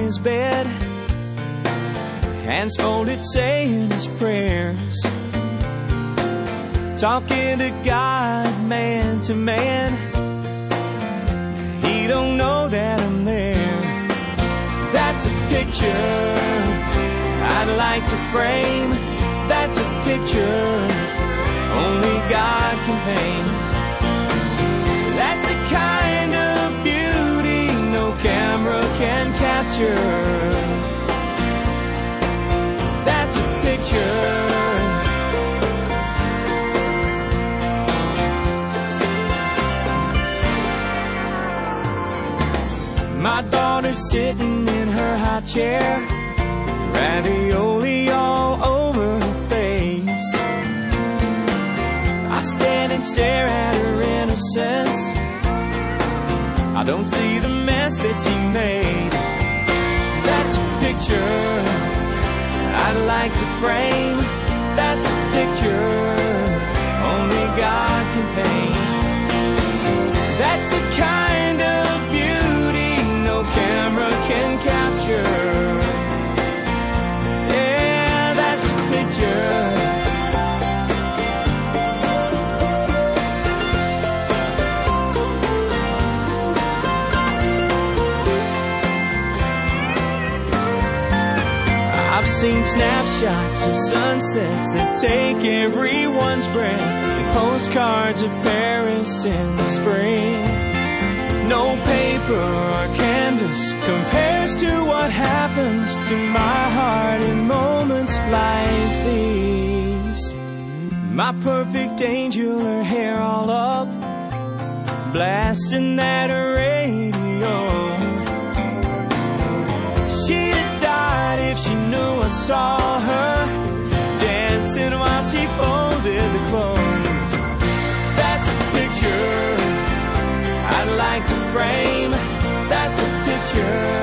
his bed, hands folded saying his prayers, talking to God man to man. He don't know that I'm there. That's a picture I'd like to frame. That's a picture only God can paint. That's a kind of beauty no camera can capture. That's a picture. My daughter's sitting in her high chair, ravioli all over her face. I stand and stare at her innocence. I don't see the mess that she made. That's a picture I'd like to frame. That's a picture only God can paint. That's a kind of beauty no camera can capture. Yeah, that's a picture. I've seen snapshots of sunsets that take everyone's breath, and postcards of Paris in the spring. No paper or canvas compares to what happens to my heart in moments like these. My perfect angel, her hair all up, blasting that radio. She'd have died if she knew I saw her dancing while she folded the clothes. That's a picture I'd like to frame. That's a picture